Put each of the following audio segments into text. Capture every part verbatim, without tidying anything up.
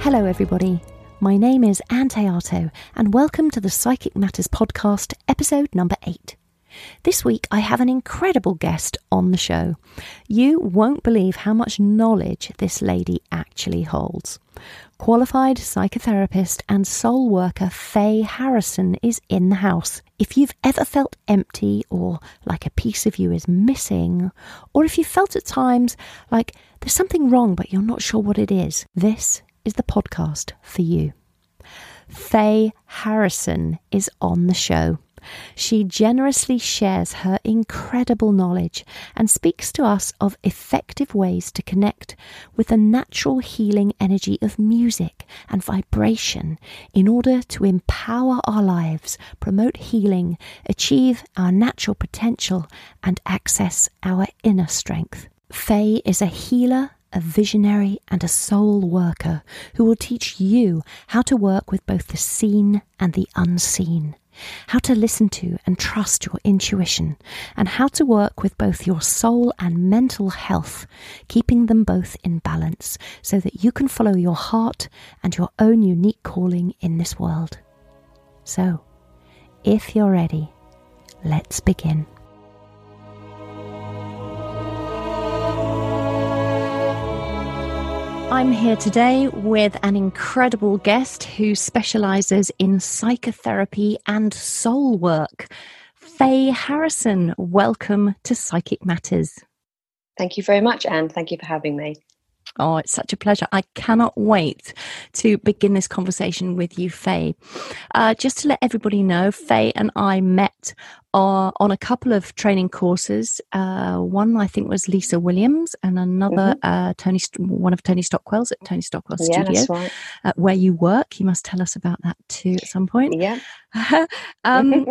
Hello everybody, my name is Anne Teato and welcome to the Psychic Matters podcast, episode number eight. This week I have an incredible guest on the show. You won't believe how much knowledge this lady actually holds. Qualified psychotherapist and soul worker Faye Harrison is in the house. If you've ever felt empty or like a piece of you is missing, or if you felt at times like there's something wrong but you're not sure what it is, this is the podcast for you. Faye Harrison is on the show. She generously shares her incredible knowledge and speaks to us of effective ways to connect with the natural healing energy of music and vibration in order to empower our lives, promote healing, achieve our natural potential, and access our inner strength. Faye is a healer, a visionary and a soul worker who will teach you how to work with both the seen and the unseen, how to listen to and trust your intuition, and how to work with both your soul and mental health, keeping them both in balance so that you can follow your heart and your own unique calling in this world. So, if you're ready, let's begin. I'm here today with an incredible guest who specialises in psychotherapy and soul work. Faye Harrison, welcome to Psychic Matters. Thank you very much, Anne. Thank you for having me. Oh, it's such a pleasure. I cannot wait to begin this conversation with you, Faye. Uh, just to let everybody know, Faye and I met uh, on a couple of training courses. Uh, one, I think, was Lisa Williams, and another, mm-hmm. uh, Tony, one of Tony Stockwell's at Tony Stockwell's yeah, studio, that's right. uh, where you work. You must tell us about that too at some point. Yeah. um,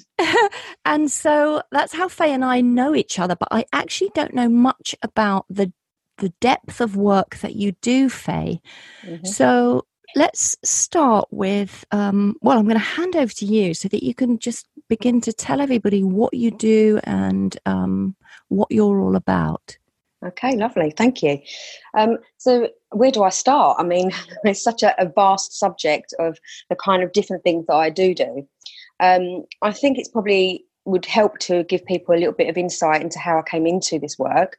and so that's how Faye and I know each other, but I actually don't know much about the the depth of work that you do, Faye. Mm-hmm. So let's start with, um, well, I'm going to hand over to you so that you can just begin to tell everybody what you do and um, what you're all about. Okay, lovely. Thank you. Um, so where do I start? I mean, it's such a, a vast subject of the kind of different things that I do do. Um, I think it's probably would help to give people a little bit of insight into how I came into this work.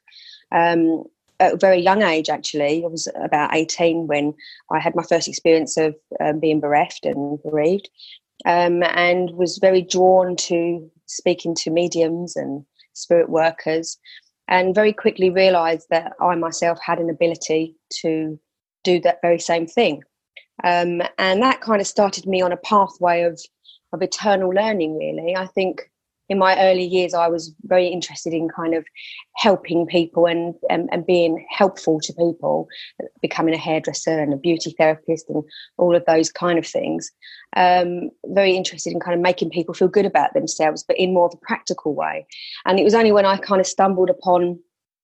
Um, At a very young age, actually. I was about eighteen when I had my first experience of um, being bereft and bereaved, um, and was very drawn to speaking to mediums and spirit workers, and very quickly realised that I myself had an ability to do that very same thing. Um, and that kind of started me on a pathway of, of eternal learning, really. I think in my early years, I was very interested in kind of helping people and, and, and being helpful to people, becoming a hairdresser and a beauty therapist and all of those kind of things. Um, very interested in kind of making people feel good about themselves, but in more of a practical way. And it was only when I kind of stumbled upon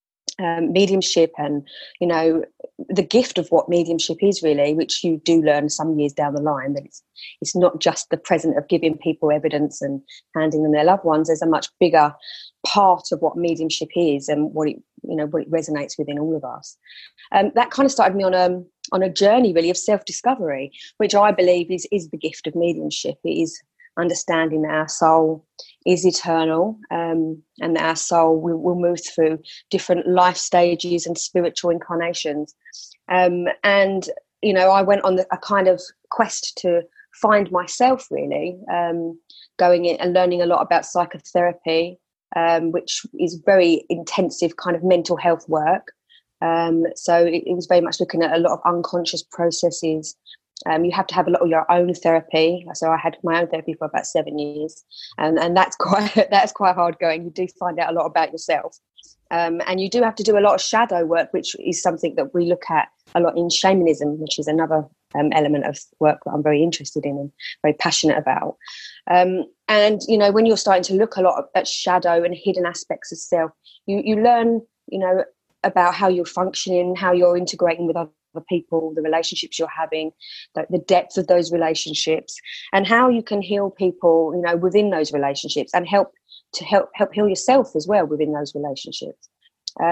um, mediumship and, you know, the gift of what mediumship is really, which you do learn some years down the line, that it's it's not just the present of giving people evidence and handing them their loved ones. There's a much bigger part of what mediumship is and what it, you know, what it resonates within all of us. Um, that kind of started me on a on a journey really of self-discovery, which I believe is is the gift of mediumship. It is understanding that our soul is eternal, um, and that our soul will, will move through different life stages and spiritual incarnations. Um, and, you know, I went on the, a kind of quest to find myself, really, um, going in and learning a lot about psychotherapy, um, which is very intensive kind of mental health work. Um, so it, it was very much looking at a lot of unconscious processes. Um, you have to have a lot of your own therapy. So I had my own therapy for about seven years, and, and that's quite that's quite hard going. You do find out a lot about yourself, um, and you do have to do a lot of shadow work, which is something that we look at a lot in shamanism, which is another um, element of work that I'm very interested in and very passionate about. Um, and you know, when you're starting to look a lot at shadow and hidden aspects of self, you you learn, you know, about how you're functioning, how you're integrating with other people, the relationships you're having, the, the depth of those relationships, and how you can heal people, you know, within those relationships, and help to help help heal yourself as well within those relationships. Um,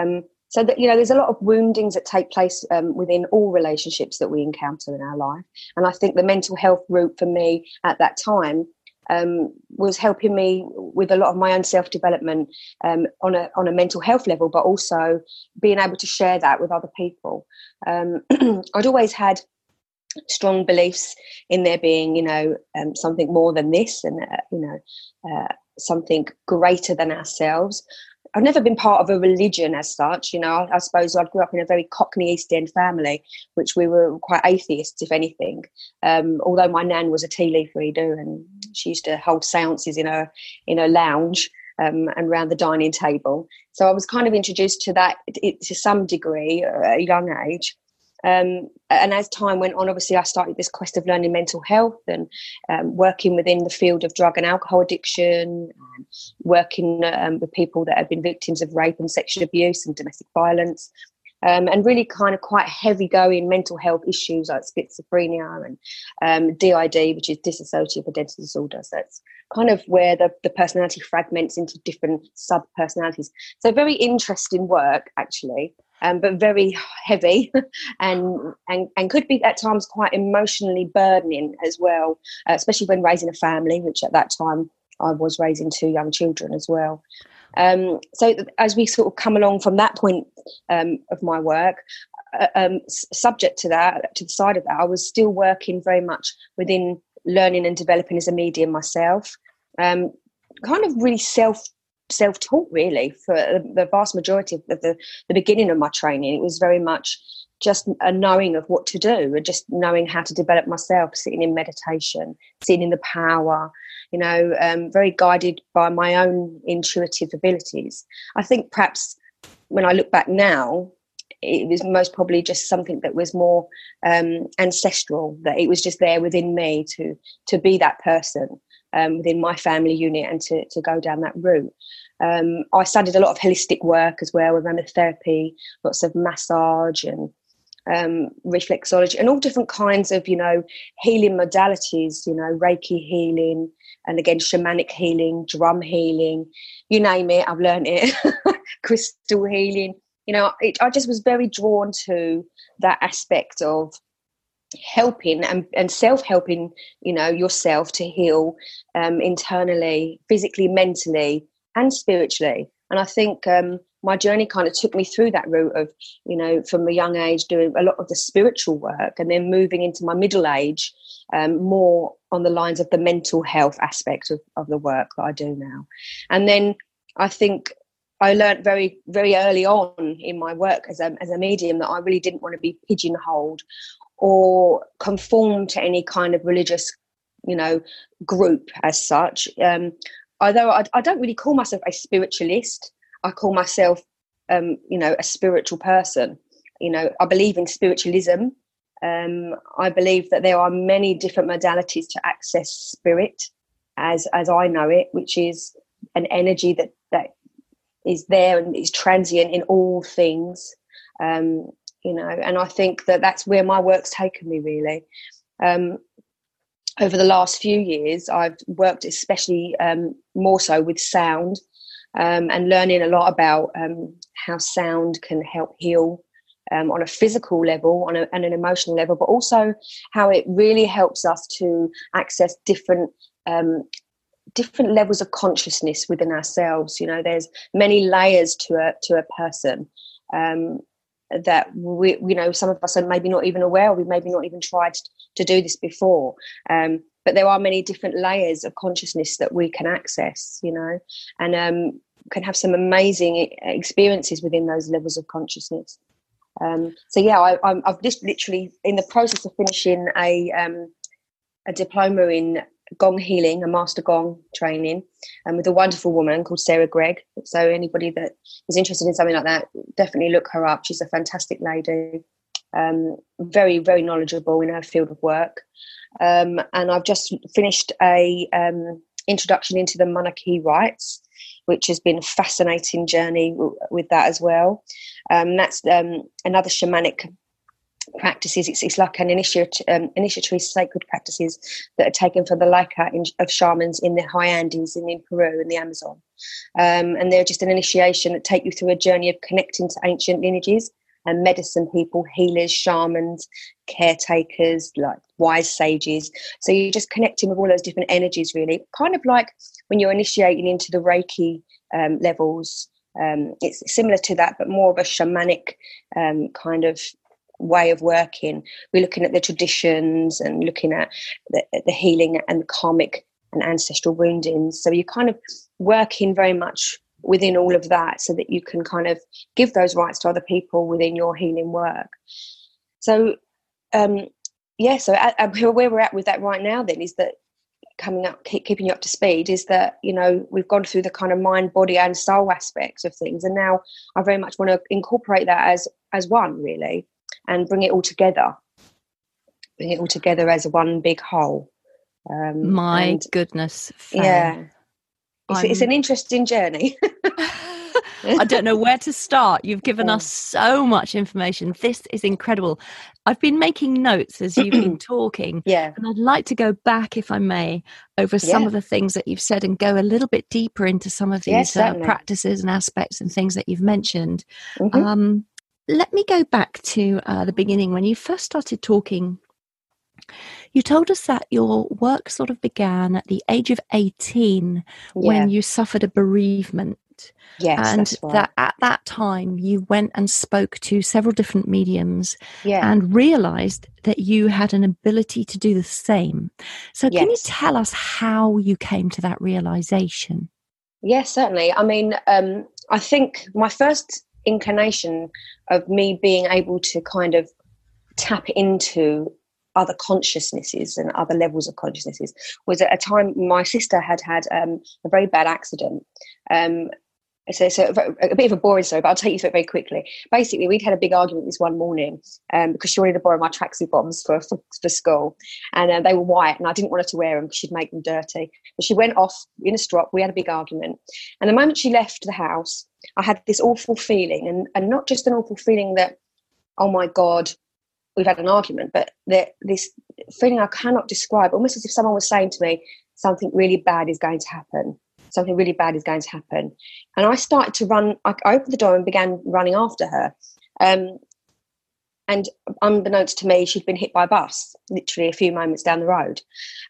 so that, you know, there's a lot of woundings that take place um, within all relationships that we encounter in our life. And I think the mental health route for me at that time um, was helping me with a lot of my own self-development um, on a on a mental health level, but also being able to share that with other people. Um, I'd always had strong beliefs in there being, you know, um, something more than this, and uh, you know, uh, something greater than ourselves. I've never been part of a religion as such. You know, I, I suppose I grew up in a very Cockney East End family, which we were quite atheists, if anything. Um, although my nan was a tea leaf reader, and she used to hold seances in her in her lounge um, and around the dining table. So I was kind of introduced to that it, to some degree at a young age. Um, and as time went on, obviously I started this quest of learning mental health and um, working within the field of drug and alcohol addiction, and working um, with people that have been victims of rape and sexual abuse and domestic violence, um, and really kind of quite heavy going mental health issues like schizophrenia and um, D I D, which is dissociative identity disorder. So it's kind of where the, the personality fragments into different sub-personalities. So very interesting work, actually. Um, but very heavy and, and and could be at times quite emotionally burdening as well, uh, especially when raising a family, which at that time I was raising two young children as well. Um, so as we sort of come along from that point um, of my work, uh, um, subject to that, to the side of that, I was still working very much within learning and developing as a medium myself, um, kind of really self self-taught really for the vast majority of the, the beginning of my training. It was very much just a knowing of what to do and just knowing how to develop myself, sitting in meditation, sitting in the power, you know, um, very guided by my own intuitive abilities. I think perhaps when I look back now, it was most probably just something that was more um, ancestral, that it was just there within me to to be that person um, within my family unit and to, to go down that route. Um, I studied a lot of holistic work as well, with aromatherapy, lots of massage and um, reflexology and all different kinds of, you know, healing modalities, you know, Reiki healing and again, shamanic healing, drum healing, you name it, I've learned it, crystal healing. You know, it, I just was very drawn to that aspect of helping and, and self-helping, you know, yourself to heal um, internally, physically, mentally, and spiritually. And I think um, my journey kind of took me through that route of, you know, from a young age doing a lot of the spiritual work and then moving into my middle age um, more on the lines of the mental health aspect of, of the work that I do now. And then I think I learned very, very early on in my work as a, as a medium that I really didn't want to be pigeonholed or conform to any kind of religious, you know, group as such. Um, although I, I don't really call myself a spiritualist, I call myself, um, you know, a spiritual person. You know, I believe in spiritualism. Um, I believe that there are many different modalities to access spirit, as as I know it, which is an energy that that is there and is transient in all things. Um, you know, and I think that that's where my work's taken me, really. Um, over the last few years, I've worked especially um, more so with sound um, and learning a lot about um, how sound can help heal um, on a physical level on a, and an emotional level, but also how it really helps us to access different um, different levels of consciousness within ourselves. You know, there's many layers to a to a person. Um, that we, you know, some of us are maybe not even aware, we maybe not even tried to do this before. Um, but there are many different layers of consciousness that we can access, you know, and um, can have some amazing experiences within those levels of consciousness. Um, so yeah, I, I'm, I've just literally in the process of finishing a um, a diploma in gong healing, a master gong training, and um, with a wonderful woman called Sarah Gregg. So anybody that is interested in something like that, definitely look her up. She's a fantastic lady, um, very, very knowledgeable in her field of work. Um, and I've just finished a um, introduction into the monarchy rites, which has been a fascinating journey w- with that as well. Um, that's um, another shamanic practices. It's, it's like an initiate, um, initiatory sacred practices that are taken from the Laika in, of shamans in the high Andes and in Peru and the Amazon. Um, and they're just an initiation that take you through a journey of connecting to ancient lineages and medicine people, healers, shamans, caretakers, like wise sages. So you're just connecting with all those different energies, really. Kind of like when you're initiating into the Reiki um, levels. Um, it's similar to that, but more of a shamanic um, kind of way of working. We're looking at the traditions and looking at the, the healing and the karmic and ancestral woundings. So you're kind of working very much within all of that so that you can kind of give those rights to other people within your healing work. So, um, yeah, so at, at where we're at with that right now then is that coming up, keep, keeping you up to speed is that, you know, we've gone through the kind of mind, body and soul aspects of things. And now I very much want to incorporate that as, as one, really, and bring it all together, bring it all together as one big whole. Um, My and, goodness. Faye. Yeah. It's, it's an interesting journey. I don't know where to start. You've given us so much information. This is incredible. I've been making notes as you've been talking. Yeah. And I'd like to go back, if I may, over some Yeah. of the things that you've said and go a little bit deeper into some of Yes, these uh, certainly. practices and aspects and things that you've mentioned. Mm-hmm. Um, let me go back to uh, the beginning. When you first started talking, you told us that your work sort of began at the age of eighteen when Yeah. you suffered a bereavement. Yes, And that's right. that at that time you went and spoke to several different mediums Yeah. and realized that you had an ability to do the same. So can you Yes. tell us how you came to that realization? Yes, certainly. I mean, um, I think my first inclination of me being able to kind of tap into other consciousnesses and other levels of consciousnesses was at a time my sister had had um, a very bad accident. Um, so, so a, a bit of a boring story, but I'll take you through it very quickly. Basically, we'd had a big argument this one morning um, because she wanted to borrow my tracksuit bottoms for, for, for school, and uh, they were white, and I didn't want her to wear them because she'd make them dirty. But she went off in a strop. We had a big argument, and the moment she left the house, I had this awful feeling, and, and not just an awful feeling that, oh my God, we've had an argument, but the, this feeling I cannot describe, almost as if someone was saying to me, something really bad is going to happen. Something really bad is going to happen. And I started to run, I opened the door and began running after her. Um, and unbeknownst to me, she'd been hit by a bus, literally a few moments down the road.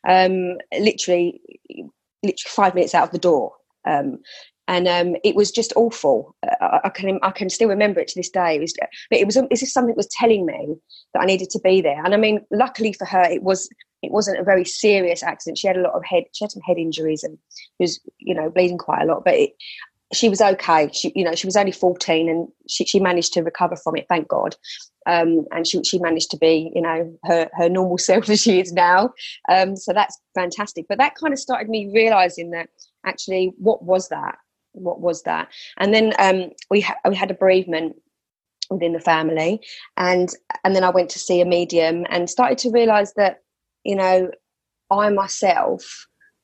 Um, literally, literally five minutes out of the door. Um, And um, it was just awful. Uh, I can I can still remember it to this day. It was, but it was it's just something that was telling me that I needed to be there. And I mean, luckily for her, it was it wasn't a very serious accident. She had a lot of head she had some head injuries and was you know bleeding quite a lot. But it, she was okay. She you know she was only fourteen and she she managed to recover from it. Thank God. Um, and she she managed to be you know her her normal self as she is now. Um, so that's fantastic. But that kind of started me realising that actually, what was that? What was that? And then um, we ha- we had a bereavement within the family, and and then I went to see a medium and started to realise that you know I myself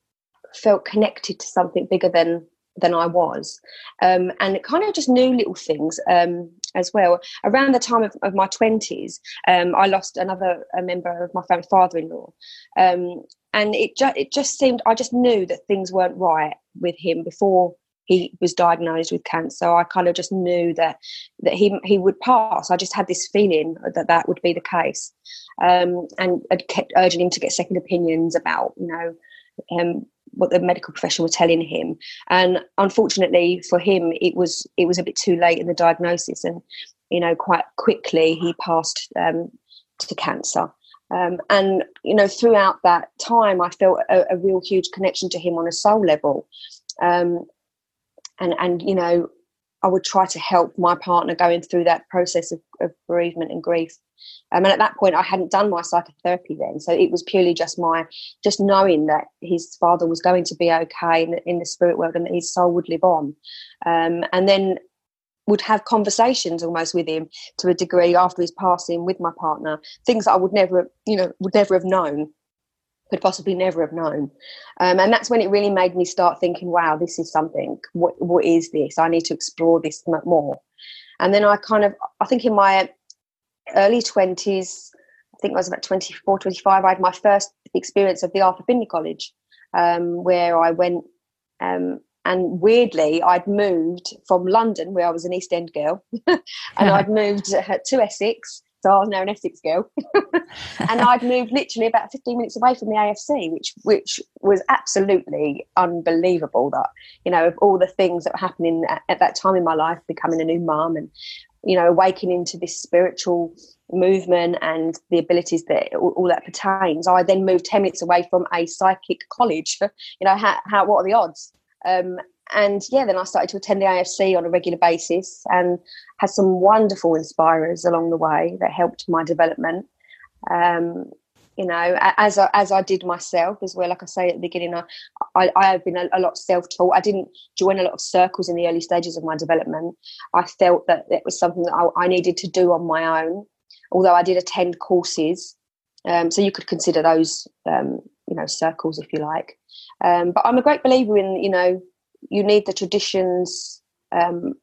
felt connected to something bigger than than I was, um, and it kind of just knew little things um, as well. Around the time of, of my twenties, um, I lost another a member of my family, father-in-law, um, and it ju- it just seemed I just knew that things weren't right with him before he was diagnosed with cancer. I kind of just knew that that he he would pass. I just had this feeling that that would be the case, um, and I kept urging him to get second opinions about you know um, what the medical profession were telling him. And unfortunately for him, it was it was a bit too late in the diagnosis, and you know quite quickly he passed um, to cancer. Um, and you know throughout that time, I felt a, a real huge connection to him on a soul level. Um, And, and you know, I would try to help my partner going through that process of, of bereavement and grief. Um, and at that point, I hadn't done my psychotherapy then. So it was purely just my, just knowing that his father was going to be okay in the, in the spirit world and that his soul would live on. Um, and then would have conversations almost with him to a degree after his passing with my partner, things that I would never, you know, would never have known. Could possibly never have known. Um, and that's when it really made me start thinking, wow, this is something. What What is this? I need to explore this more. And then I kind of, I think in my early twenties, I think I was about twenty-four, twenty-five, I had my first experience of the Arthur Findlay College, um, where I went um, and weirdly, I'd moved from London, where I was an East End girl, and I'd moved to Essex. So I was now an Essex girl. And I'd moved literally about fifteen minutes away from the A F C, which which was absolutely unbelievable. That, you know, of all the things that were happening at, at that time in my life, becoming a new mum and, you know, awakening to this spiritual movement and the abilities that all, all that pertains. I then moved ten minutes away from a psychic college. You know, how, how what are the odds? Um, and yeah, then I started to attend the A F C on a regular basis and had some wonderful inspirers along the way that helped my development. Um, you know, as I, as I did myself as well. Like I say at the beginning, I, I, I have been a, a lot self-taught. I didn't join a lot of circles in the early stages of my development. I felt that it was something that I, I needed to do on my own, although I did attend courses. Um, so you could consider those, um, you know, circles, if you like. Um, but I'm a great believer in, you know, you need the traditions um,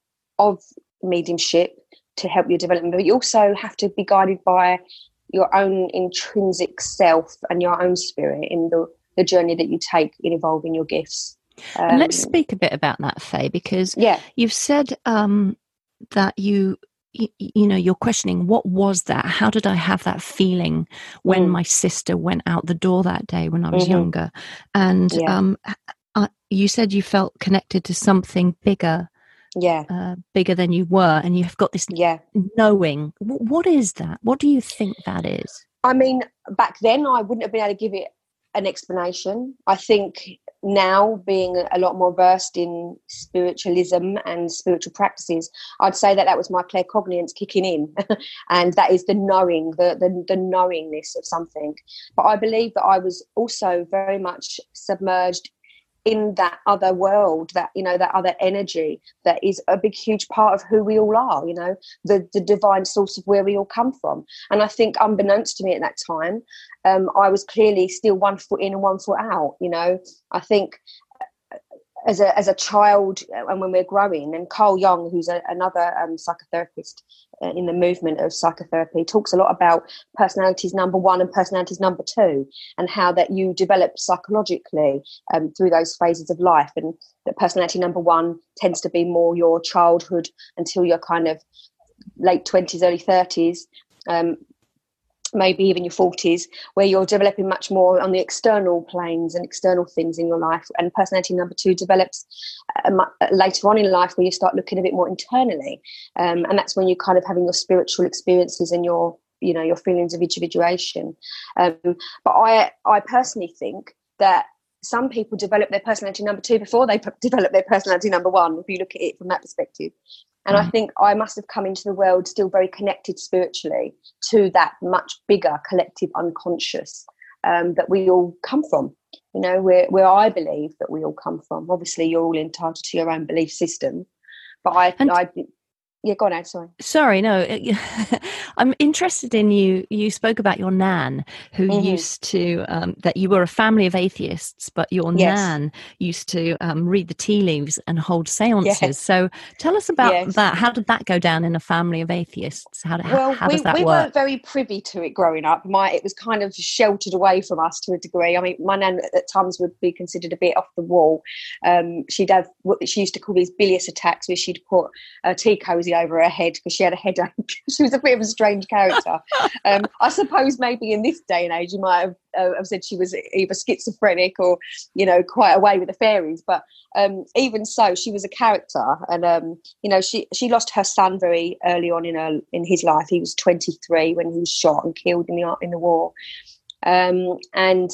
of mediumship to help your development, but you also have to be guided by your own intrinsic self and your own spirit in the, the journey that you take in evolving your gifts. Um, Let's speak a bit about that, Faye, because yeah. you've said um, that you, you, you know, you're questioning, what was that? How did I have that feeling when mm. my sister went out the door that day when I was mm-hmm. younger? And yeah. um, I, you said you felt connected to something bigger. Yeah, uh, bigger than you were, and you've got this yeah. knowing. W- what is that? What do you think that is? I mean, back then I wouldn't have been able to give it an explanation. I think now, being a lot more versed in spiritualism and spiritual practices, I'd say that that was my claircognizance kicking in, and that is the knowing, the, the the knowingness of something. But I believe that I was also very much submerged in that other world, that, you know, that other energy that is a big, huge part of who we all are, you know, the, the divine source of where we all come from. And I think unbeknownst to me at that time, um, I was clearly still one foot in and one foot out, you know. I think as a as a child and when we're growing, and Carl Jung, who's a, another um, psychotherapist uh, in the movement of psychotherapy, talks a lot about personalities number one and personalities number two, and how that you develop psychologically um, through those phases of life, and that personality number one tends to be more your childhood until you're kind of late twenties, early thirties, um, maybe even your forties, where you're developing much more on the external planes and external things in your life. And personality number two develops uh, later on in life, where you start looking a bit more internally. Um, and that's when you're kind of having your spiritual experiences and your, you know, your feelings of individuation. Um, but I, I personally think that some people develop their personality number two before they p- develop their personality number one, if you look at it from that perspective. And I think I must have come into the world still very connected spiritually to that much bigger collective unconscious um, that we all come from, you know, where, where I believe that we all come from. Obviously, you're all entitled to your own belief system. But I, and- I Yeah, go on, Ed, sorry. Sorry, no. I'm interested in you. You spoke about your nan who mm-hmm. used to, um, that you were a family of atheists, but your yes. nan used to um, read the tea leaves and hold seances. Yes. So tell us about yes. that. How did that go down in a family of atheists? How, well, how, how we, does that we work? weren't very privy to it growing up. My It was kind of sheltered away from us to a degree. I mean, my nan at times would be considered a bit off the wall. Um, she'd have what she used to call these bilious attacks, where she'd put a tea cosy over her head because she had a headache. She was a bit of a strange character. um, I suppose maybe in this day and age you might have, uh, have said she was either schizophrenic or, you know, quite away with the fairies. But um, even so, she was a character, and um, you know, she she lost her son very early on in her in his life. He was twenty-three when he was shot and killed in the in the war. Um, and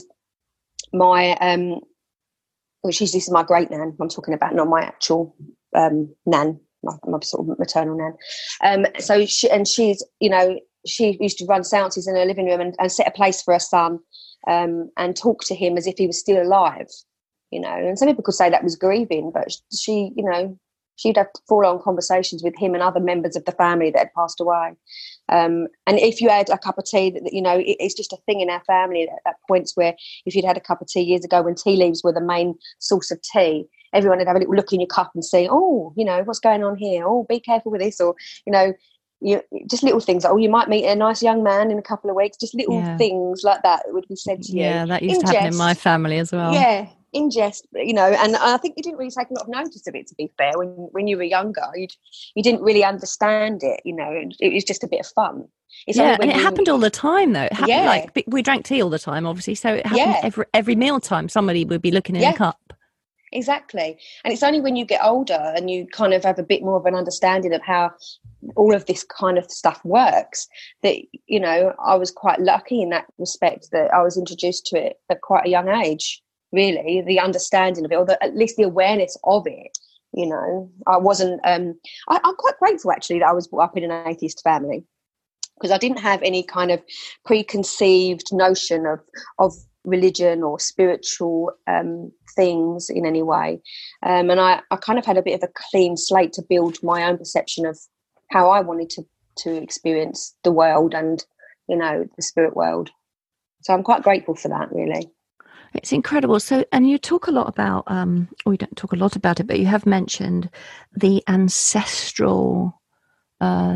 my um, well, she's this is my great nan I'm talking about, not my actual um, nan. My, my sort of maternal nan. Um, so she, and she's, you know, she used to run seances in her living room and, and set a place for her son um, and talk to him as if he was still alive, you know. And some people could say that was grieving, but she, you know, she'd have full-on conversations with him and other members of the family that had passed away. Um, and if you had a cup of tea, that you know, it, it's just a thing in our family at, at points where if you'd had a cup of tea years ago when tea leaves were the main source of tea, everyone would have a little look in your cup and say, oh, you know, what's going on here? Oh, be careful with this. Or, you know, you, just little things like, oh, you might meet a nice young man in a couple of weeks. Just little yeah. things like that that would be said to you. Yeah, that used in to happen jest, in my family as well. Yeah, ingest, you know, and I think you didn't really take a lot of notice of it, to be fair. When when you were younger, you you didn't really understand it, you know. It, it was just a bit of fun. It's Yeah, only and when it you, happened all the time, though. It happened yeah, like we drank tea all the time, obviously, so it happened yeah, every every mealtime. Somebody would be looking in a yeah, cup. exactly. And it's only when you get older and you kind of have a bit more of an understanding of how all of this kind of stuff works that, you know, I was quite lucky in that respect that I was introduced to it at quite a young age. Really, the understanding of it, or the, at least the awareness of it. You know, I wasn't. Um, I, I'm quite grateful actually that I was brought up in an atheist family, because I didn't have any kind of preconceived notion of of religion or spiritual um, things in any way, um, and I, I kind of had a bit of a clean slate to build my own perception of how I wanted to to experience the world and, you know, the spirit world. So I'm quite grateful for that, really. It's incredible. So, and you talk a lot about, um, or you don't talk a lot about it, but you have mentioned the ancestral uh,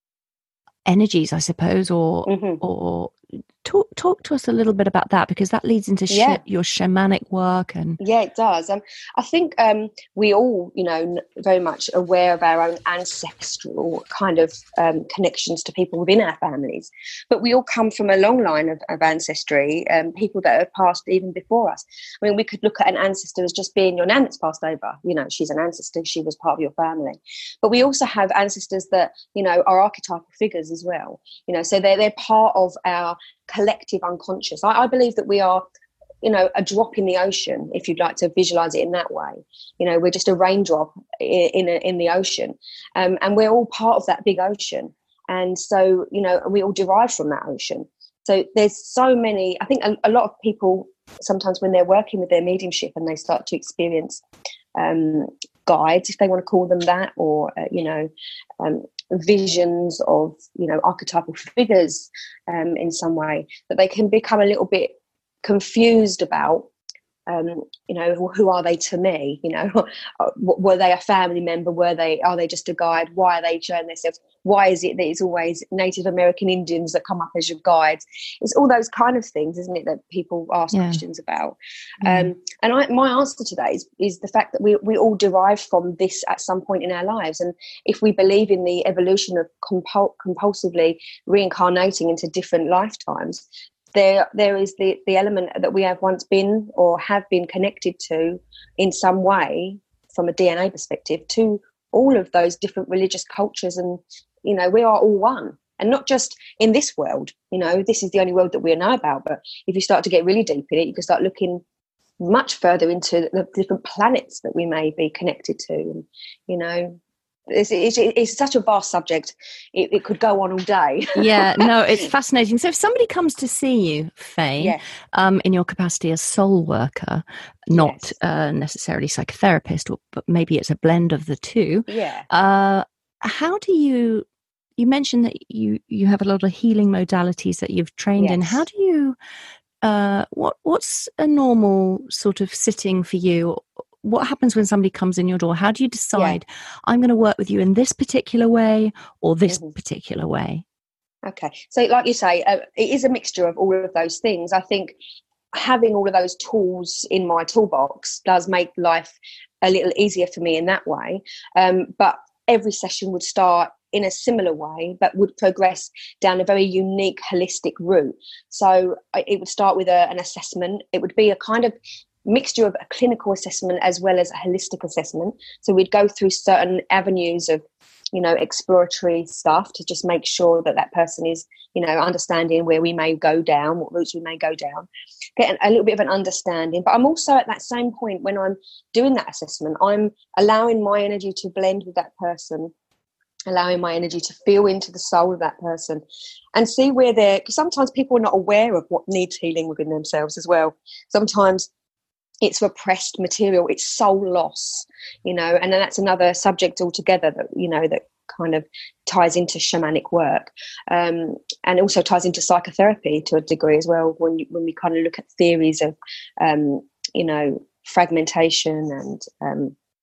energies, I suppose, or Mm-hmm. or talk talk to us a little bit about that, because that leads into sh- Yeah. your shamanic work. And Yeah, it does. Um, I think um, we all, you know, n- very much aware of our own ancestral kind of um, connections to people within our families. But we all come from a long line of, of ancestry, um, people that have passed even before us. I mean, we could look at an ancestor as just being your nan that's passed over. You know, she's an ancestor, she was part of your family. But we also have ancestors that, you know, are archetypal figures as well. You know, so they're, they're part of our collective unconscious. I, I believe that we are, you know, a drop in the ocean, if you'd like to visualize it in that way. You know, we're just a raindrop in in, a, in the ocean, um, and we're all part of that big ocean. And so, you know, we all derive from that ocean. So there's so many, I think a, a lot of people sometimes when they're working with their mediumship and they start to experience um, guides, if they want to call them that, or, uh, you know, um, visions of, you know, archetypal figures um, in some way, that they can become a little bit confused about, um, you know, who are they to me? You know, were they a family member? Were they, are they just a guide? Why are they showing themselves? Why is it that it's always Native American Indians that come up as your guides? It's all those kind of things, isn't it, that people ask Yeah. questions about. Yeah. Um, and I, my answer to that is, is the fact that we, we all derive from this at some point in our lives. And if we believe in the evolution of compul- compulsively reincarnating into different lifetimes, there there is the, the element that we have once been or have been connected to in some way from a D N A perspective to all of those different religious cultures. And, you know, we are all one. And not just in this world, you know, this is the only world that we know about. But if you start to get really deep in it, you can start looking much further into the different planets that we may be connected to. And, you know, It's, it's, it's such a vast subject. It, it could go on all day. Yeah, no, it's fascinating. So if somebody comes to see you, Faye, Yeah. um, in your capacity as soul worker, not Yes. uh, necessarily psychotherapist, or, but maybe it's a blend of the two, Yeah. uh, how do you, you mentioned that you, you have a lot of healing modalities that you've trained in. Yes. How do you, uh, what what's a normal sort of sitting for you? What happens when somebody comes in your door? How do you decide, yeah. I'm going to work with you in this particular way or this mm-hmm. particular way? Okay. So like you say, uh, it is a mixture of all of those things. I think having all of those tools in my toolbox does make life a little easier for me in that way. Um, but every session would start in a similar way, but would progress down a very unique, holistic route. So it would start with a, an assessment. It would be a kind of mixture of a clinical assessment as well as a holistic assessment. So we'd go through certain avenues of, you know, exploratory stuff to just make sure that that person is, you know, understanding where we may go down, what routes we may go down, get a little bit of an understanding. But I'm also at that same point when I'm doing that assessment, I'm allowing my energy to blend with that person, allowing my energy to feel into the soul of that person and see where they're, because sometimes people are not aware of what needs healing within themselves as well. Sometimes it's repressed material, it's soul loss, you know, and then that's another subject altogether that, you know, that kind of ties into shamanic work, um, and also ties into psychotherapy to a degree as well, when you, when we kind of look at theories of, um, you know, fragmentation and, um,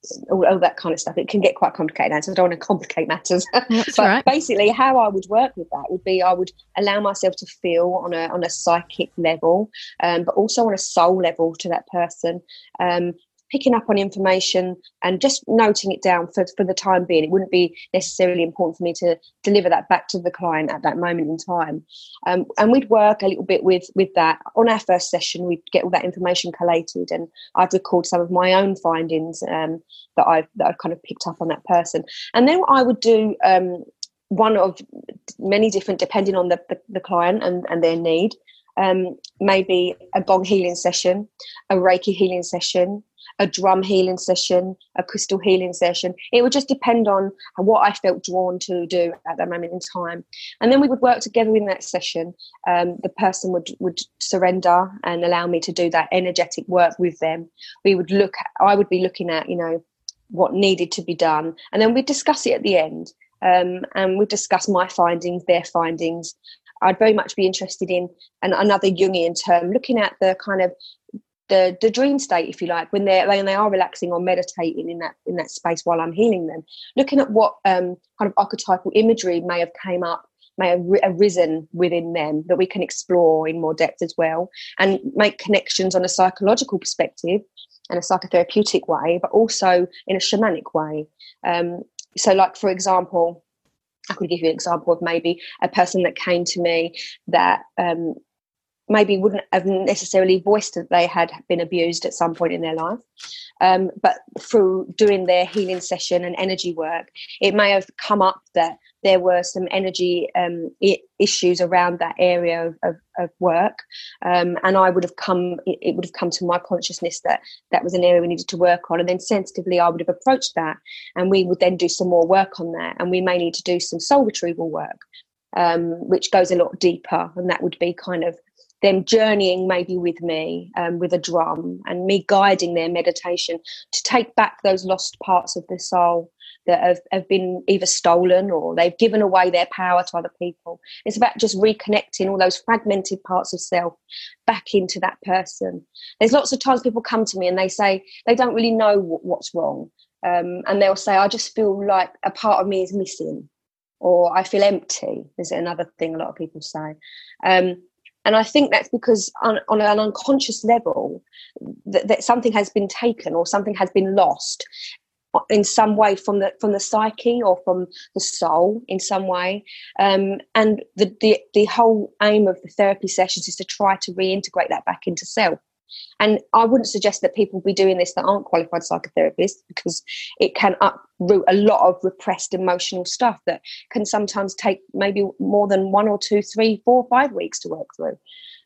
all, all that kind of stuff. It can get quite complicated now, so I don't want to complicate matters. That's but right. basically, how I would work with that would be I would allow myself to feel on a on a psychic level, um, but also on a soul level to that person. Um, picking up on information and just noting it down for, for the time being. It wouldn't be necessarily important for me to deliver that back to the client at that moment in time. Um, and we'd work a little bit with, with that. On our first session, we'd get all that information collated, and I'd record some of my own findings um, that, I've, that I've kind of picked up on that person. And then I would do um, one of many different, depending on the, the, the client and, and their need, um, maybe a gong healing session, a Reiki healing session, a drum healing session, a crystal healing session. It would just depend on what I felt drawn to do at that moment in time. And then we would work together in that session. Um, the person would, would surrender and allow me to do that energetic work with them. We would look at, I would be looking at, you know, what needed to be done. And then we'd discuss it at the end. Um, and we'd discuss my findings, their findings. I'd very much be interested in an, another Jungian term, looking at the kind of the the dream state, if you like, when they when they are relaxing or meditating in that in that space while I'm healing them, looking at what um, kind of archetypal imagery may have came up, may have arisen within them that we can explore in more depth as well, and make connections on a psychological perspective and a psychotherapeutic way, but also in a shamanic way. Um, so, like for example, I could give you an example of maybe a person that came to me that um, maybe wouldn't have necessarily voiced that they had been abused at some point in their life. Um, but through doing their healing session and energy work, it may have come up that there were some energy um, I- issues around that area of, of, of work. Um, and I would have come, it, it would have come to my consciousness that that was an area we needed to work on. And then sensitively, I would have approached that, and we would then do some more work on that. And we may need to do some soul retrieval work, um, which goes a lot deeper. And that would be kind of them journeying maybe with me um, with a drum, and me guiding their meditation to take back those lost parts of the soul that have, have been either stolen or they've given away their power to other people. It's about just reconnecting all those fragmented parts of self back into that person. There's lots of times people come to me and they say they don't really know w- what's wrong. Um, and they'll say, I just feel like a part of me is missing, or I feel empty. Is another thing a lot of people say. Um, And I think that's because on, on an unconscious level that, that something has been taken or something has been lost in some way from the from the psyche or from the soul in some way. Um, and the, the, the whole aim of the therapy sessions is to try to reintegrate that back into self. And I wouldn't suggest that people be doing this that aren't qualified psychotherapists, because it can uproot a lot of repressed emotional stuff that can sometimes take maybe more than one or two, three, four, five weeks to work through.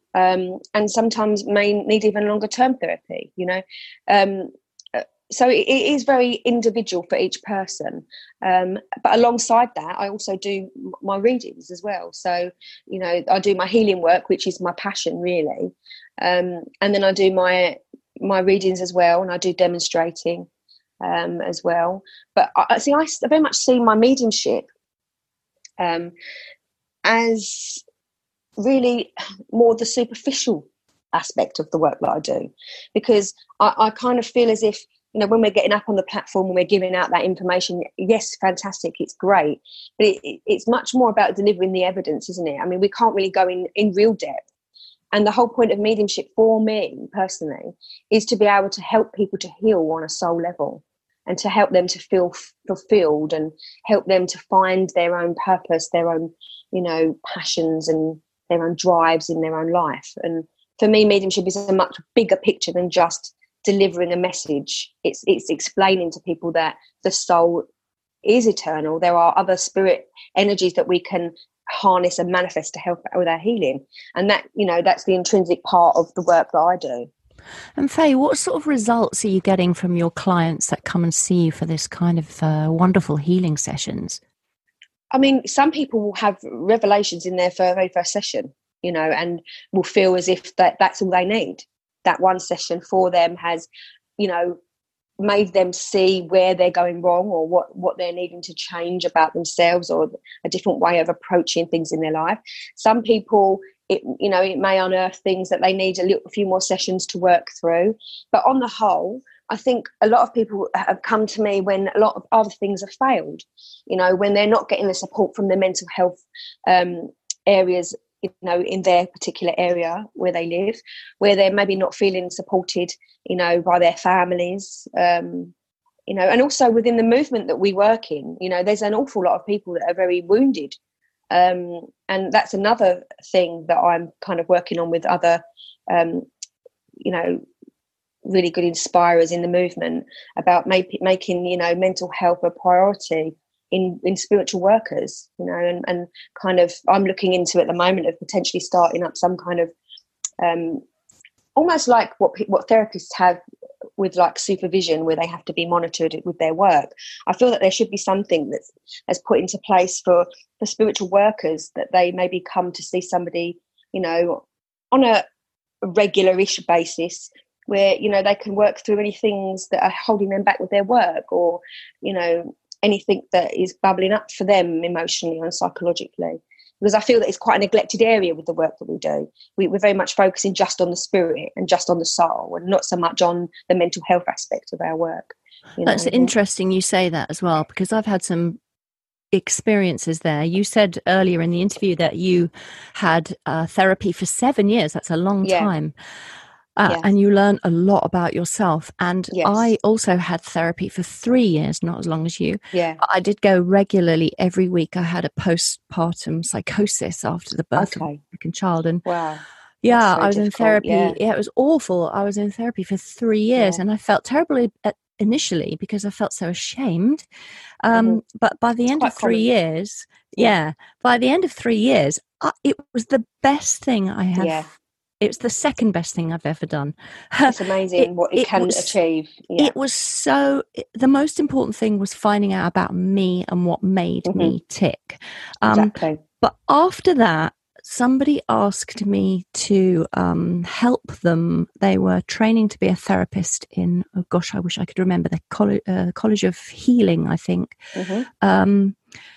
Um, and sometimes may need even longer term therapy, you know. Um, so it, it is very individual for each person. Um, but alongside that, I also do my readings as well. So, you know, I do my healing work, which is my passion really. Um, and then I do my my readings as well, and I do demonstrating um, as well. But I see, I very much see my mediumship um, as really more the superficial aspect of the work that I do, because I, I kind of feel as if, you know, when we're getting up on the platform and we're giving out that information, yes, fantastic, it's great, but it, it's much more about delivering the evidence, isn't it? I mean, we can't really go in, in real depth. And the whole point of mediumship for me personally is to be able to help people to heal on a soul level, and to help them to feel f- fulfilled, and help them to find their own purpose, their own, you know, passions and their own drives in their own life. And for me, mediumship is a much bigger picture than just delivering a message. It's it's explaining to people that the soul is eternal. There are other spirit energies that we can harness and manifest to help with our healing, and that, you know, that's the intrinsic part of the work that I do. And Faye, what sort of results are you getting from your clients that come and see you for this kind of uh, wonderful healing sessions? I mean, some people will have revelations in their very first session, you know, and will feel as if that that's all they need. That one session for them has, you know, made them see where they're going wrong, or what, what they're needing to change about themselves, or a different way of approaching things in their life. Some people, it, you know, it may unearth things that they need a little a few more sessions to work through. But on the whole, I think a lot of people have come to me when a lot of other things have failed, you know, when they're not getting the support from the mental health um, areas, you know, in their particular area where they live, where they're maybe not feeling supported, you know, by their families, um, you know, and also within the movement that we work in, you know, there's an awful lot of people that are very wounded. Um, and that's another thing that I'm kind of working on with other, um, you know, really good inspirers in the movement about make, making, you know, mental health a priority in, in spiritual workers, you know, and, and kind of I'm looking into at the moment of potentially starting up some kind of um, almost like what what therapists have with like supervision, where they have to be monitored with their work. I feel that there should be something that's, that's put into place for, for spiritual workers, that they maybe come to see somebody, you know, on a regular-ish basis, where, you know, they can work through any things that are holding them back with their work, or, you know, anything that is bubbling up for them emotionally and psychologically. Because I feel that it's quite a neglected area with the work that we do. We, we're very much focusing just on the spirit and just on the soul, and not so much on the mental health aspect of our work. You That's know? interesting you say that as well, because I've had some experiences there. You said earlier in the interview that you had uh, therapy for seven years. That's a long Yeah. time. Uh, Yeah. and you learn a lot about yourself. And Yes. I also had therapy for three years, not as long as you. Yeah. I did go regularly every week. I had a postpartum psychosis after the birth Okay. of my second child. And Wow. yeah, very I was in difficult, therapy. yeah. Yeah, it was awful. I was in therapy for three years Yeah. and I felt terribly at, initially because I felt so ashamed. Um, Mhm. But by the It's end quite of three common. years, Yeah. yeah, by the end of three years, I, it was the best thing I have. Yeah. It's the second best thing I've ever done. It's amazing it, what it, it can was, achieve. Yeah. It was so, the most important thing was finding out about me and what made Mhm. me tick. Um, Exactly. but after that, somebody asked me to um, help them. They were training to be a therapist in, oh gosh, I wish I could remember, the College, uh, College of Healing, I think. Mhm. Um,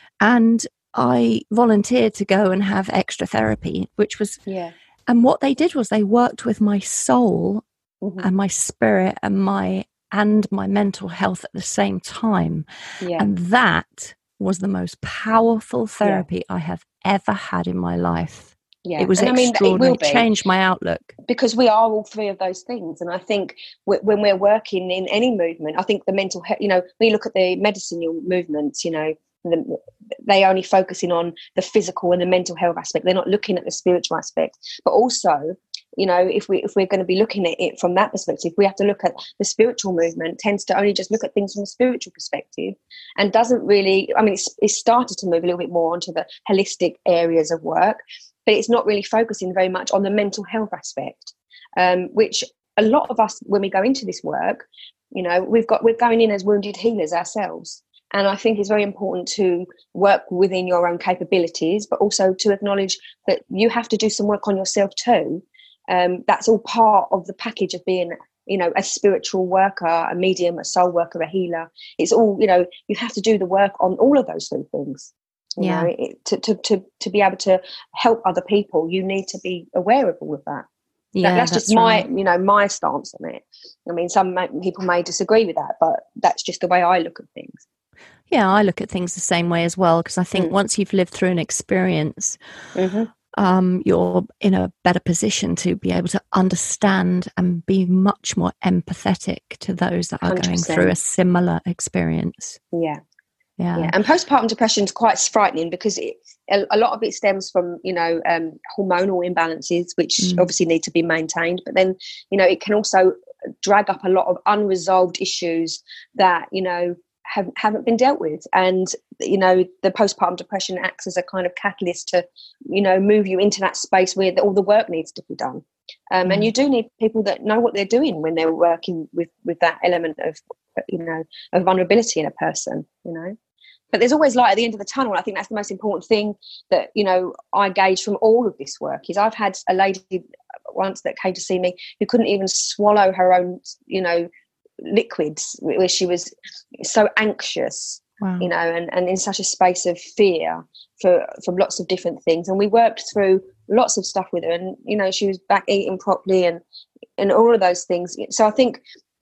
and I volunteered to go and have extra therapy, which was, Yeah. and what they did was they worked with my soul Mhm. and my spirit and my and my mental health at the same time. Yeah. And that was the most powerful Yeah. therapy I have ever had in my life. Yeah. It was And I mean, it extraordinary. will It be. changed my outlook. Because we are all three of those things. And I think w- when we're working in any movement, I think the mental health, you know, when you look at the medicinal movements, you know, the, they only focusing on the physical and the mental health aspect. They're not looking at the spiritual aspect. But also, you know, if we if we're going to be looking at it from that perspective, we have to look at the spiritual movement tends to only just look at things from a spiritual perspective, and doesn't really. I mean, it's, it's started to move a little bit more onto the holistic areas of work, but it's not really focusing very much on the mental health aspect, um, which a lot of us, when we go into this work, you know, we've got we're going in as wounded healers ourselves. And I think it's very important to work within your own capabilities, but also to acknowledge that you have to do some work on yourself too. Um, that's all part of the package of being, you know, a spiritual worker, a medium, a soul worker, a healer. It's all, you know, you have to do the work on all of those three things. You Yeah. know, it, to, to, to, to be able to help other people, you need to be aware of all of that. Yeah, that, that's, that's just my, right. you know, my stance on it. I mean, some may, people may disagree with that, but that's just the way I look at things. Yeah, I look at things the same way as well, because I think Mm. once you've lived through an experience, Mm-hmm. um, you're in a better position to be able to understand and be much more empathetic to those that are one hundred going percent. through a similar experience. Yeah. Yeah. Yeah, and postpartum depression is quite frightening because it, a, a lot of it stems from, you know, um, hormonal imbalances, which Mm. obviously need to be maintained. But then, you know, it can also drag up a lot of unresolved issues that, you know, have, haven't been dealt with. And, you know, the postpartum depression acts as a kind of catalyst to, you know, move you into that space where the, all the work needs to be done. Um, Yeah. And you do need people that know what they're doing when they're working with, with that element of, you know, of vulnerability in a person, you know. But there's always light at the end of the tunnel. I think that's the most important thing that, you know, I gauge from all of this work is I've had a lady once that came to see me who couldn't even swallow her own, you know, liquids, where she was so anxious, Wow. you know, and, and in such a space of fear for from lots of different things. And we worked through lots of stuff with her, and, you know, she was back eating properly and, and all of those things. So I think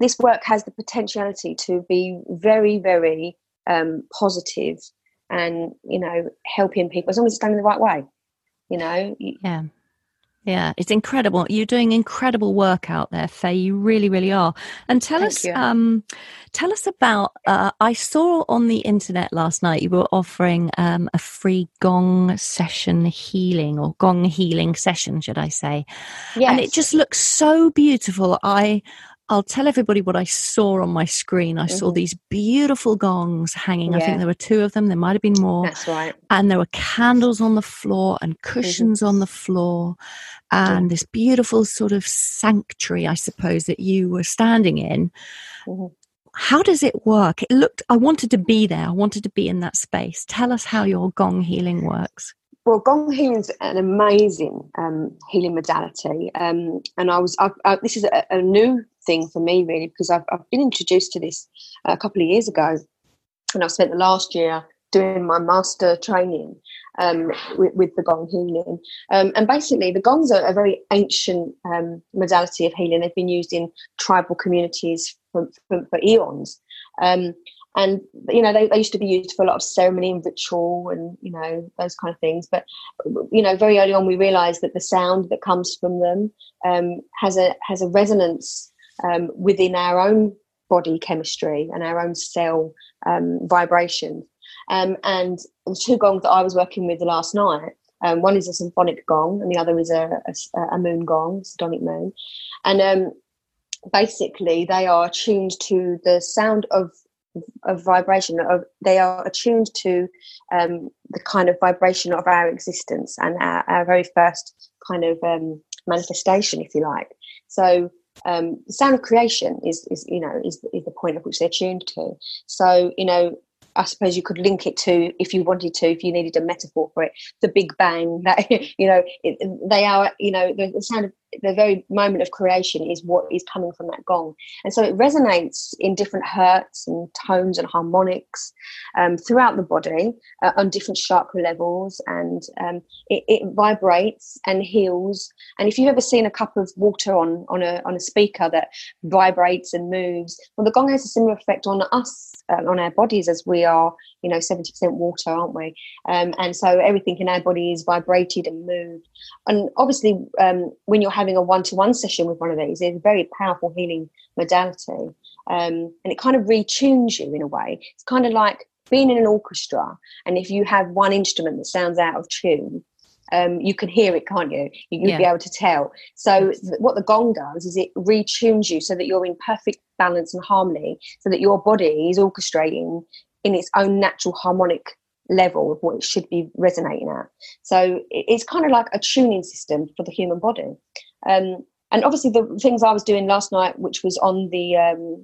this work has the potentiality to be very, very um, positive and, you know, helping people as long as it's done in the right way, you know. Yeah. Yeah, it's incredible. You're doing incredible work out there, Faye. You really, really are. And tell Thank us, you. um, tell us about. Uh, I saw on the internet last night you were offering um, a free gong session healing, or gong healing session, should I say? Yes. And it just looks so beautiful. I. I'll tell everybody what I saw on my screen. I saw mm-hmm. these beautiful gongs hanging. Yeah. I think there were two of them. There might have been more. That's right. And there were candles on the floor and cushions mm-hmm. on the floor. And yeah. this beautiful sort of sanctuary, I suppose, that you were standing in. Mm-hmm. How does it work? It looked, I wanted to be there. I wanted to be in that space. Tell us how your gong healing works. Well, gong healing is an amazing um, healing modality. Um, and I was, I, I, this is a, a new thing for me, really, because I've, I've been introduced to this a couple of years ago. And I've spent the last year doing my master training um, with, with the gong healing. Um, and basically, the gongs are a very ancient um, modality of healing. They've been used in tribal communities for, for, for eons. Um, and, you know, they, they used to be used for a lot of ceremony and ritual and, you know, those kind of things. But, you know, very early on, we realised that the sound that comes from them um, has a has a resonance um, within our own body chemistry and our own cell um, vibration. Um, and the two gongs that I was working with last night, um, one is a symphonic gong and the other is a, a, a moon gong, symphonic moon. And um, basically they are attuned to the sound of of vibration. Of, they are attuned to um, the kind of vibration of our existence and our, our very first kind of um, manifestation, if you like. So um, the sound of creation is, is you know, is, is the point at which they're tuned to. So, you know, I suppose you could link it to, if you wanted to, if you needed a metaphor for it, the Big Bang. That, you know, it, they are, you know, the, the sound of the very moment of creation is what is coming from that gong, and so it resonates in different hertz and tones and harmonics um, throughout the body uh, on different chakra levels, and um, it, it vibrates and heals. And if you've ever seen a cup of water on on a on a speaker that vibrates and moves, well, the gong has a similar effect on us, uh, on our bodies, as we are, you know, seventy percent water, aren't we? Um, and so everything in our body is vibrated and moved. And obviously, um, when you're having a one-to-one session with one of these, it's a very powerful healing modality. Um, and it kind of retunes you in a way. It's kind of like being in an orchestra. And if you have one instrument that sounds out of tune, um, you can hear it, can't you? You'll yeah. be able to tell. So yes. th- what the gong does is it retunes you so that you're in perfect balance and harmony, so that your body is orchestrating in its own natural harmonic level of what it should be resonating at. So it's kind of like a tuning system for the human body. Um, and obviously the things I was doing last night, which was on the um,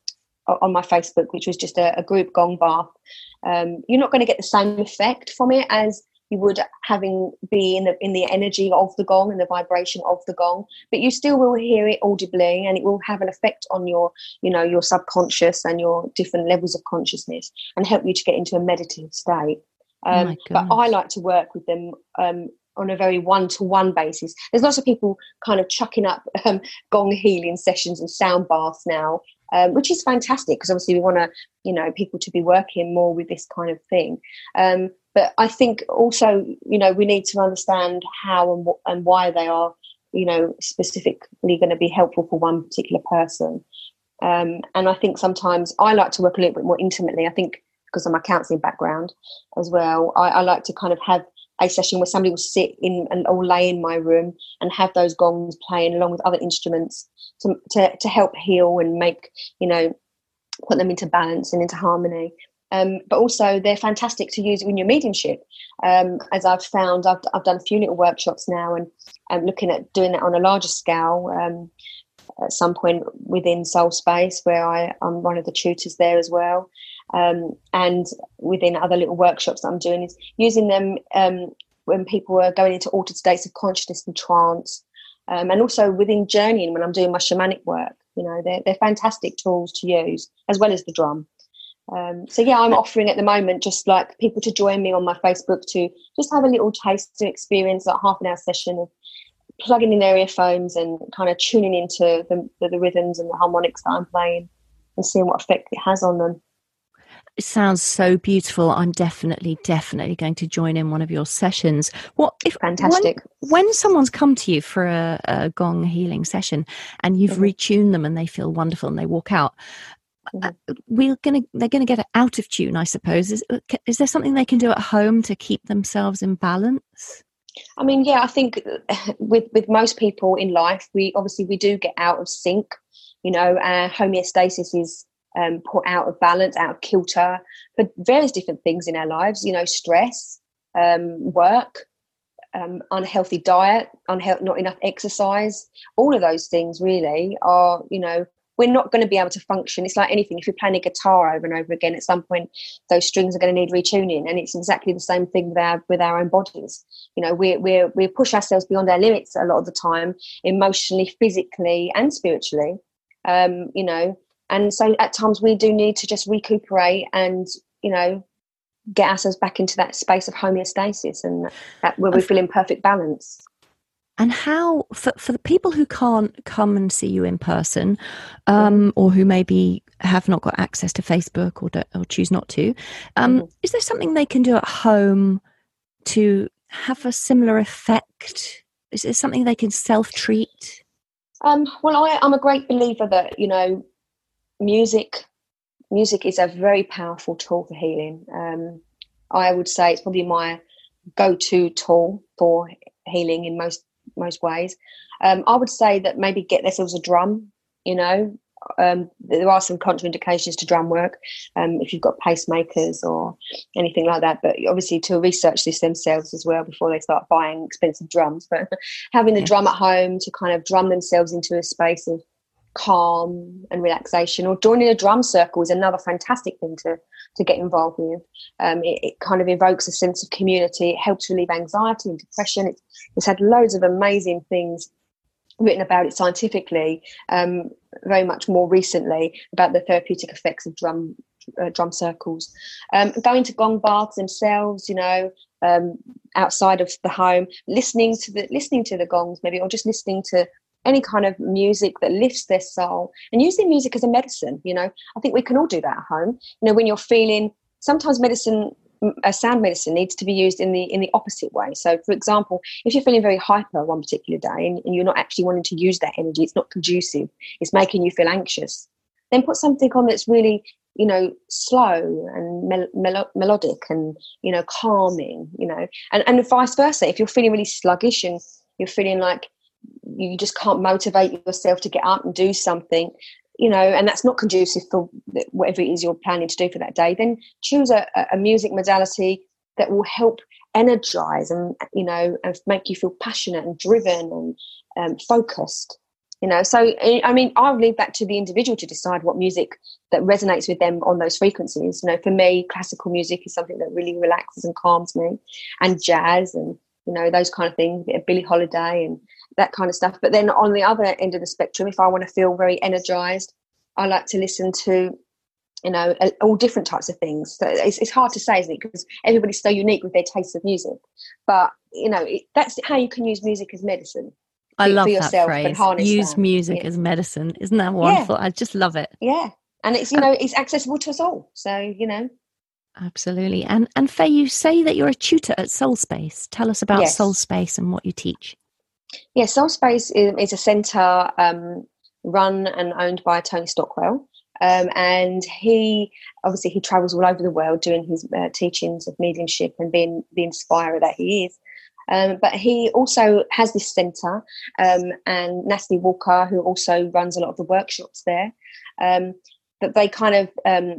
on my Facebook, which was just a, a group gong bath, um, you're not going to get the same effect from it as you would having be in the in the energy of the gong and the vibration of the gong, but you still will hear it audibly, and it will have an effect on your, you know, your subconscious and your different levels of consciousness, and help you to get into a meditative state. Um, oh but I like to work with them um, on a very one-to-one basis. There's lots of people kind of chucking up um, gong healing sessions and sound baths now, um, which is fantastic, because obviously we want to, you know, people to be working more with this kind of thing. Um, but I think also, you know, we need to understand how and, wh- and why they are, you know, specifically going to be helpful for one particular person. Um, and I think sometimes I like to work a little bit more intimately. I think because of my counselling background as well, I, I like to kind of have a session where somebody will sit in and or lay in my room and have those gongs playing along with other instruments to, to, to help heal and make, you know, put them into balance and into harmony. Um, but also they're fantastic to use in your mediumship. Um, as I've found, I've, I've done a few little workshops now, and I'm looking at doing that on a larger scale um, at some point within Soul Space, where I, I'm one of the tutors there as well. Um, and within other little workshops that I'm doing is using them um, when people are going into altered states of consciousness and trance, um, and also within journeying when I'm doing my shamanic work. You know, they're, they're fantastic tools to use, as well as the drum. Um, so yeah, I'm offering at the moment just like people to join me on my Facebook to just have a little taste and experience, like half an hour session of plugging in their earphones and kind of tuning into the, the, the rhythms and the harmonics that I'm playing and seeing what effect it has on them. It sounds so beautiful. I'm definitely, definitely going to join in one of your sessions. What if Fantastic. When, when someone's come to you for a, a gong healing session and you've mm-hmm. retuned them and they feel wonderful and they walk out, mm-hmm. uh, we're gonna they're gonna get out of tune, I suppose. Is is there something they can do at home to keep themselves in balance? I mean, yeah, I think with with most people in life, we obviously we do get out of sync. You know, uh, homeostasis is Um, put out of balance, out of kilter for various different things in our lives, you know, stress, um, work, um, unhealthy diet, unhe- not enough exercise. All of those things really are, you know, we're not going to be able to function. It's like anything. If you're playing a guitar over and over again, at some point, those strings are going to need retuning. And it's exactly the same thing with our, with our own bodies. You know, we we we push ourselves beyond our limits a lot of the time, emotionally, physically and spiritually, um, you know, and so at times we do need to just recuperate and, you know, get ourselves back into that space of homeostasis and that where we feel in perfect balance. And how, for, for the people who can't come and see you in person, um, mm-hmm. or who maybe have not got access to Facebook or, or choose not to, um, mm-hmm. is there something they can do at home to have a similar effect? Is there something they can self-treat? Um, well, I, I'm a great believer that, you know, Music, music is a very powerful tool for healing. Um, I would say it's probably my go-to tool for healing in most most ways. Um, I would say that maybe get themselves a drum. You know, um, there are some contraindications to drum work um, if you've got pacemakers or anything like that. But obviously, to research this themselves as well before they start buying expensive drums. But having the yeah. drum at home to kind of drum themselves into a space of calm and relaxation, or joining a drum circle is another fantastic thing to to get involved with. Um, it, it kind of evokes a sense of community. It helps relieve anxiety and depression. It's, it's had loads of amazing things written about it scientifically, um, very much more recently, about the therapeutic effects of drum uh, drum circles. Um, going to gong baths themselves, you know, um, outside of the home, listening to the listening to the gongs maybe, or just listening to any kind of music that lifts their soul, and using music as a medicine. You know, I think we can all do that at home. You know, when you're feeling, sometimes medicine, a sound medicine needs to be used in the in the opposite way. So, for example, if you're feeling very hyper one particular day and, and you're not actually wanting to use that energy, it's not conducive, it's making you feel anxious, then put something on that's really, you know, slow and mel- mel- melodic and, you know, calming, you know, and, and vice versa. If you're feeling really sluggish and you're feeling like you just can't motivate yourself to get up and do something, you know, and that's not conducive for whatever it is you're planning to do for that day, then choose a, a music modality that will help energize and, you know, and make you feel passionate and driven and um, focused, you know. So, I mean, I'll leave that to the individual to decide what music that resonates with them on those frequencies. You know, for me, classical music is something that really relaxes and calms me, and jazz and, you know, those kind of things, a bit of Billie Holiday and that kind of stuff. But then on the other end of the spectrum, if I want to feel very energized, I like to listen to, you know, all different types of things. So it's, it's hard to say, isn't it? Because everybody's so unique with their taste of music. But, you know, it, that's how you can use music as medicine. I for, love for that yourself phrase. And harness use that. music yeah. as medicine. Isn't that wonderful? Yeah. I just love it. Yeah. And it's, you know, um, it's accessible to us all. So, you know. Absolutely. And and Faye, you say that you're a tutor at Soul Space. Tell us about yes. Soul Space and what you teach. Yeah, Soul Space is, is a centre um, run and owned by Tony Stockwell. Um, and he, obviously, he travels all over the world doing his uh, teachings of mediumship and being the inspirer that he is. Um, but he also has this centre, um, and Natalie Walker, who also runs a lot of the workshops there, um, that they kind of um,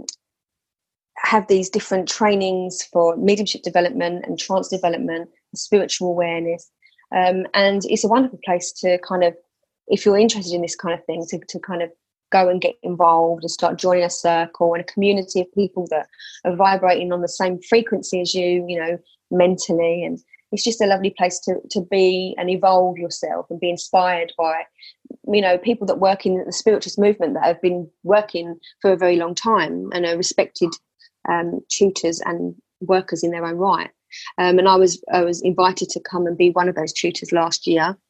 have these different trainings for mediumship development and trance development, spiritual awareness. Um, and it's a wonderful place to kind of, if you're interested in this kind of thing, to, to kind of go and get involved and start joining a circle and a community of people that are vibrating on the same frequency as you, you know, mentally. And it's just a lovely place to, to be and evolve yourself and be inspired by, you know, people that work in the spiritualist movement that have been working for a very long time and are respected um, tutors and workers in their own right. Um, and I was I was invited to come and be one of those tutors last year.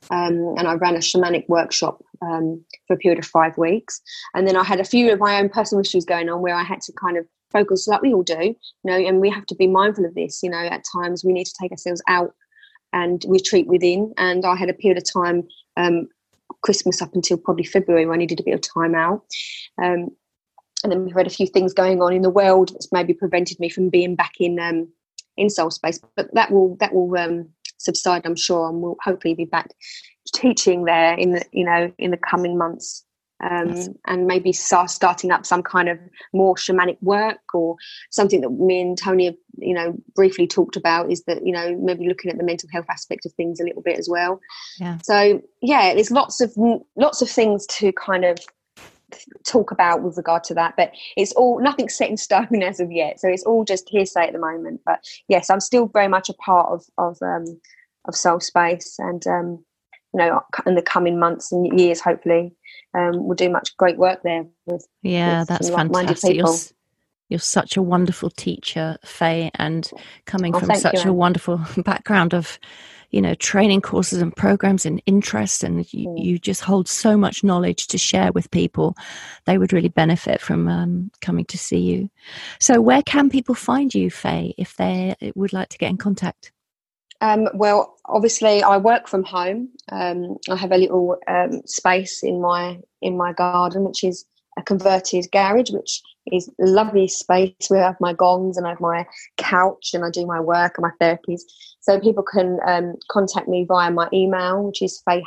Um, and I ran a shamanic workshop um, for a period of five weeks. And then I had a few of my own personal issues going on where I had to kind of focus, like we all do, you know, and we have to be mindful of this. You know, at times we need to take ourselves out and retreat within. And I had a period of time, um, Christmas up until probably February, where I needed a bit of time out. Um, and then we've had a few things going on in the world that's maybe prevented me from being back in um, in soul space. But that will that will um, subside, I'm sure, and we'll hopefully be back teaching there in the you know in the coming months, um, yes. and maybe start starting up some kind of more shamanic work, or something that me and Tony have you know briefly talked about is that you know maybe looking at the mental health aspect of things a little bit as well. Yeah. So yeah, there's lots of lots of things to kind of talk about with regard to that, but it's all nothing set in stone as of yet, so it's all just hearsay at the moment. But yes, I'm still very much a part of of um of soul space, and um you know in the coming months and years hopefully um we'll do much great work there with yeah with that's fantastic. You're, you're such a wonderful teacher, Faye, and coming oh, from such you, a wonderful background of you know, training courses and programs and interest, and you, mm. you just hold so much knowledge to share with people. They would really benefit from um, coming to see you. So where can people find you, Faye, if they would like to get in contact? Um, well, obviously I work from home. Um, I have a little um, space in my in my garden, which is a converted garage, which is a lovely space where I have my gongs and I have my couch and I do my work and my therapies. So people can um, contact me via my email, which is fayh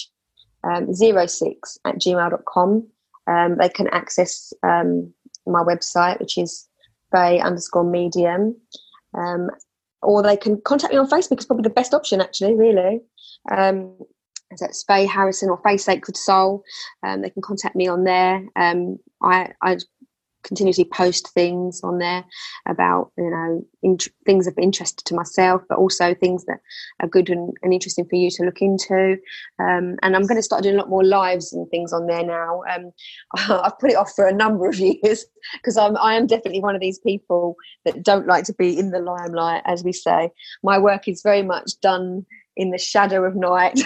um, zero six at gmail dot com. Um, they can access um, my website, which is faye underscore medium. Um, or they can contact me on Facebook. It's probably the best option, actually, really. Um, that's Faye Harrison or Faye Sacred Soul. Um, they can contact me on there. Um, I, I continuously post things on there about, you know, int- things of interest to myself, but also things that are good and, and interesting for you to look into. Um, and I'm going to start doing a lot more lives and things on there now. Um, I've put it off for a number of years because I'm I am definitely one of these people that don't like to be in the limelight, as we say. My work is very much done in the shadow of night.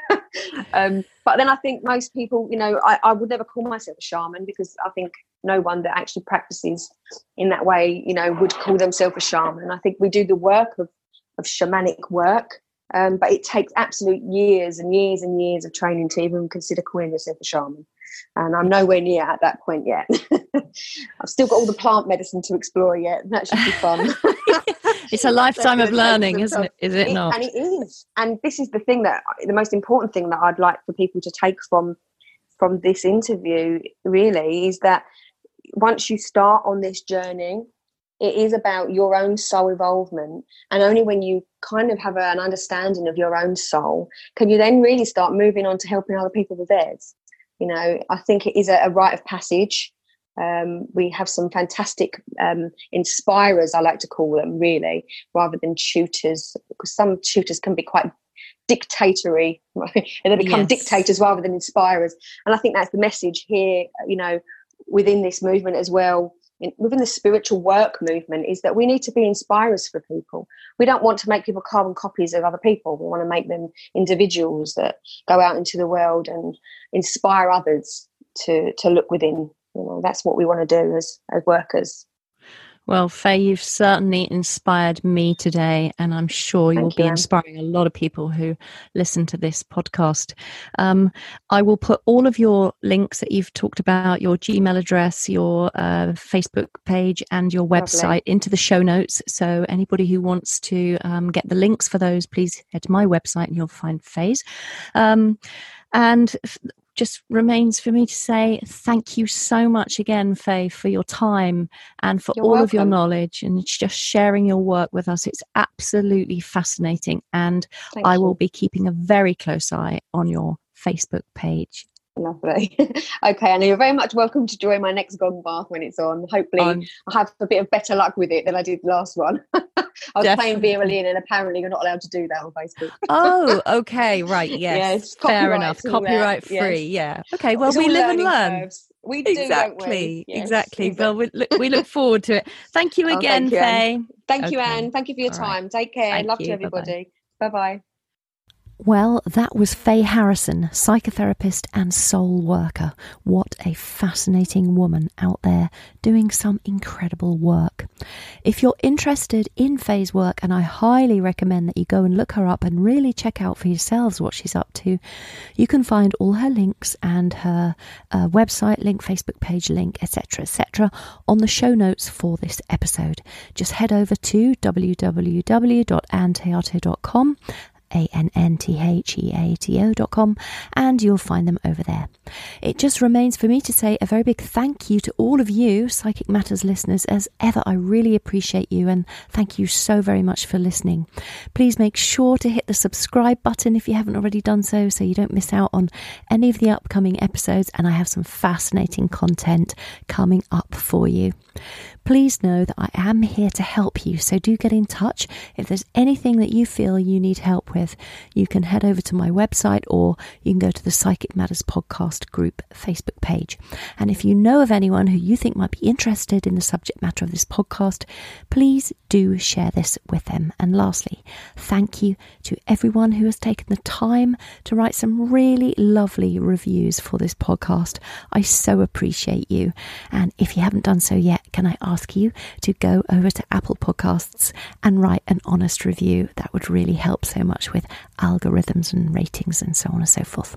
um, but then I think most people, you know, I, I would never call myself a shaman, because I think no one that actually practices in that way, you know, would call themselves a shaman. I think we do the work of, of shamanic work, um, but it takes absolute years and years and years of training to even consider calling yourself a shaman. And I'm nowhere near at that point yet. I've still got all the plant medicine to explore yet. That should be fun. It's a lifetime of learning, isn't it? Is it, it not? And it is. And this is the thing that, the most important thing that I'd like for people to take from from this interview, really, is that once you start on this journey, it is about your own soul involvement. And only when you kind of have an understanding of your own soul can you then really start moving on to helping other people with theirs. You know, I think it is a, a rite of passage. Um, we have some fantastic um, inspirers, I like to call them, really, rather than tutors, because some tutors can be quite dictatory, right? And they become yes. dictators rather than inspirers. And I think that's the message here, you know, within this movement as well, in, within the spiritual work movement, is that we need to be inspirers for people. We don't want to make people carbon copies of other people. We want to make them individuals that go out into the world and inspire others to to look within. You know, that's what we want to do as as workers. Well, Faye, you've certainly inspired me today, and I'm sure you'll Thank you, be Anne. inspiring a lot of people who listen to this podcast. Um, I will put all of your links that you've talked about, your Gmail address, your uh, Facebook page, and your website Lovely. into the show notes. So anybody who wants to um, get the links for those, please head to my website and you'll find Faye's. Um, and f- just remains for me to say thank you so much again, Faye, for your time and for You're all welcome. of your knowledge and just sharing your work with us. It's absolutely fascinating, and Thank I you. will be keeping a very close eye on your Facebook page. Lovely. Okay, Anna, you're very much welcome to join my next Gong Bath when it's on. Hopefully um, I'll have a bit of better luck with it than I did the last one. I was definitely. playing violin, and apparently you're not allowed to do that on Facebook. Oh, okay, right, yes. yes, fair enough. Copyright that. free, yes. yeah. Okay, well, it's we live and learn. Curves. We do, exactly, don't we? Yes, exactly. exactly. Well, we look, we look forward to it. Thank you oh, again, thank you, Faye. Anne. Thank okay. you, Anne. Thank you for your All time. right. Take care. Thank Love you. to everybody. Bye-bye. Bye-bye. Well, that was Faye Harrison, psychotherapist and soul worker. What a fascinating woman out there doing some incredible work. If you're interested in Faye's work, and I highly recommend that you go and look her up and really check out for yourselves what she's up to, you can find all her links and her uh, website link, Facebook page link, et cetera, et cetera on the show notes for this episode. Just head over to w w w dot ann theato dot com A N N T H E A T O dot com, and you'll find them over there. It just remains for me to say a very big thank you to all of you Psychic Matters listeners. As ever, I really appreciate you, and thank you so very much for listening. Please make sure to hit the subscribe button if you haven't already done so, so you don't miss out on any of the upcoming episodes, and I have some fascinating content coming up for you. Please know that I am here to help you, so do get in touch. If there's anything that you feel you need help with, you can head over to my website, or you can go to the Psychic Matters Podcast Group Facebook page. And if you know of anyone who you think might be interested in the subject matter of this podcast, please do share this with them. And lastly, thank you to everyone who has taken the time to write some really lovely reviews for this podcast. I so appreciate you. And if you haven't done so yet, can I ask you to go over to Apple Podcasts and write an honest review? That would really help so much with algorithms and ratings and so on and so forth.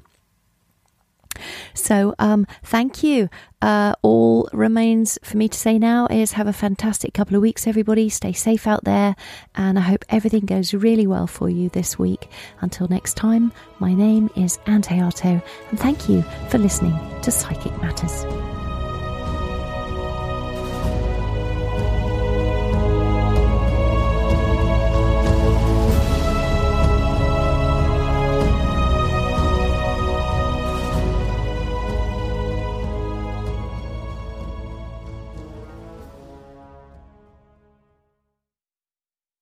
So um, thank you. Uh, all remains for me to say now is have a fantastic couple of weeks, everybody. Stay safe out there, and I hope everything goes really well for you this week. Until next time, my name is Ann Theato, and thank you for listening to Psychic Matters.